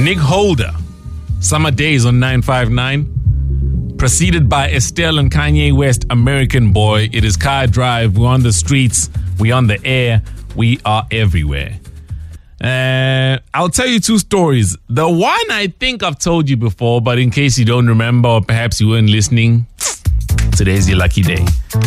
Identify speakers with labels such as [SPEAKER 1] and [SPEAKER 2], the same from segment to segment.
[SPEAKER 1] Nick Holder, Summer Days on 959. Preceded by Estelle and Kanye West, American Boy. It is Car Drive. We're on the streets. We're on the air. We are everywhere. I'll tell you two stories. The one I think I've told you before, but in case you don't remember or perhaps you weren't listening, today's your lucky day.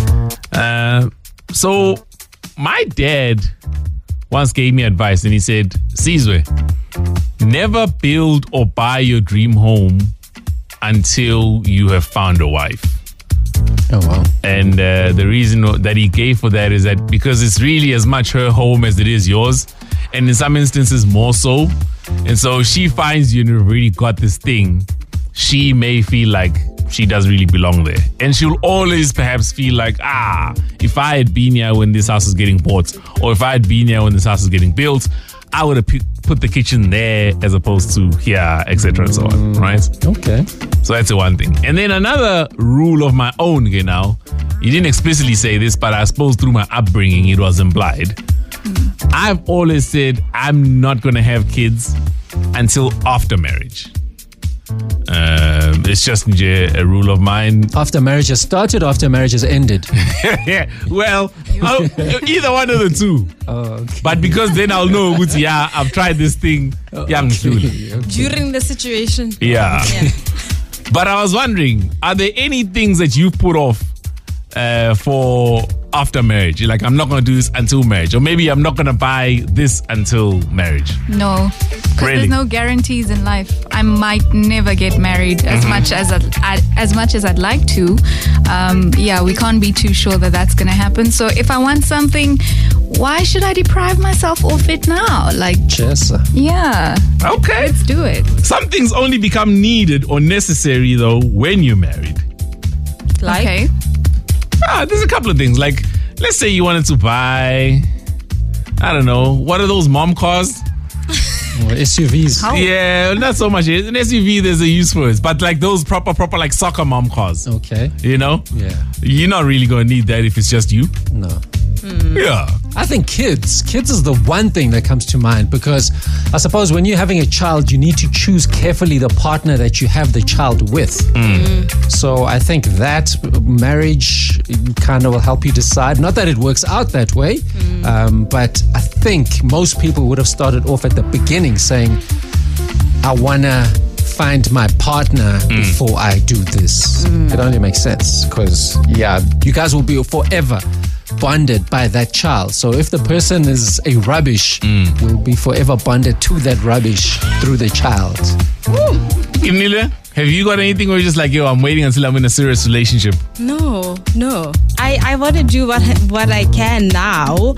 [SPEAKER 1] So my dad once gave me advice and he said, Sizwe, never build or buy your dream home until you have found a wife.
[SPEAKER 2] Oh, wow.
[SPEAKER 1] And the reason that he gave for that is that because it's really as much her home as it is yours. And in some instances more so. And so she finds you and you've really got this thing. She may feel like she doesn't really belong there. And she'll always perhaps feel like, if I had been here when this house was getting bought, or if I had been here when this house was getting built, I would have put the kitchen there as opposed to here, etc. and so on, right?
[SPEAKER 2] Okay.
[SPEAKER 1] So that's the one thing. And then another rule of my own, you know, you didn't explicitly say this, but I suppose through my upbringing, it was implied. I've always said I'm not going to have kids until after marriage. It's just a rule of mine.
[SPEAKER 2] After marriage has started, after marriage has ended.
[SPEAKER 1] Yeah, well, either one of the two.
[SPEAKER 2] Okay.
[SPEAKER 1] But because then I'll know, I've tried this thing.
[SPEAKER 3] During the situation.
[SPEAKER 1] Yeah. But I was wondering, are there any things that you've put off for after marriage? You're like, I'm not going to do this until marriage. Or maybe I'm not going to buy this until marriage.
[SPEAKER 3] No. Because there's no guarantees in life. I might never get married as much as I'd like to. We can't be too sure that that's going to happen. So if I want something, why should I deprive myself of it now? Like, yeah.
[SPEAKER 1] Okay.
[SPEAKER 3] Let's do it.
[SPEAKER 1] Some things only become needed or necessary, though, when you're married.
[SPEAKER 3] Like? Okay.
[SPEAKER 1] There's a couple of things. Like, let's say you wanted to buy, I don't know, what are those mom cars?
[SPEAKER 2] Or SUVs.
[SPEAKER 3] How?
[SPEAKER 1] Yeah, not so much. An SUV, there's a use for it. But like those proper like soccer mom cars.
[SPEAKER 2] Okay.
[SPEAKER 1] You know?
[SPEAKER 2] Yeah.
[SPEAKER 1] You're not really going to need that if it's just you.
[SPEAKER 2] No.
[SPEAKER 1] Yeah.
[SPEAKER 2] I think kids is the one thing that comes to mind, because I suppose when you're having a child, you need to choose carefully the partner that you have the child with. So I think that marriage kind of will help you decide. Not that it works out that way, but I think most people would have started off at the beginning saying, I want to find my partner before I do this. It only makes sense because, you guys will be forever bonded by that child. So if the person is a rubbish, we'll be forever bonded to that rubbish through the child.
[SPEAKER 1] Kimnile, have you got anything where you're just like, I'm waiting until I'm in a serious relationship?
[SPEAKER 4] No. I want to do what I can now.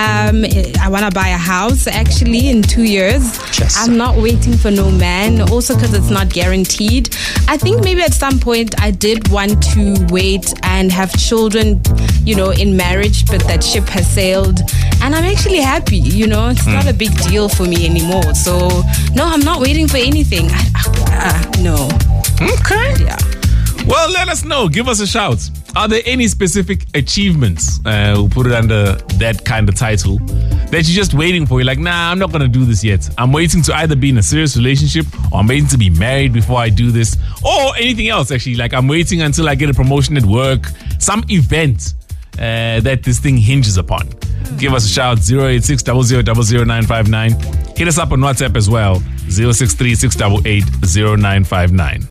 [SPEAKER 4] I want to buy a house actually in 2 years.
[SPEAKER 2] Yes.
[SPEAKER 4] I'm not waiting for no man, also because it's not guaranteed. I think maybe at some point I did want to wait and have children, in marriage, but that ship has sailed. And I'm actually happy, it's not a big deal for me anymore. So, no, I'm not waiting for anything. No.
[SPEAKER 1] Okay.
[SPEAKER 4] Yeah.
[SPEAKER 1] Well, let us know. Give us a shout. Are there any specific achievements, we'll put it under that kind of title, that you're just waiting for? You're like, I'm not going to do this yet. I'm waiting to either be in a serious relationship, or I'm waiting to be married before I do this, or anything else actually. Like, I'm waiting until I get a promotion at work, some event that this thing hinges upon. Give us a shout, 086 00 00959. Hit us up on WhatsApp as well, 063 688 0959.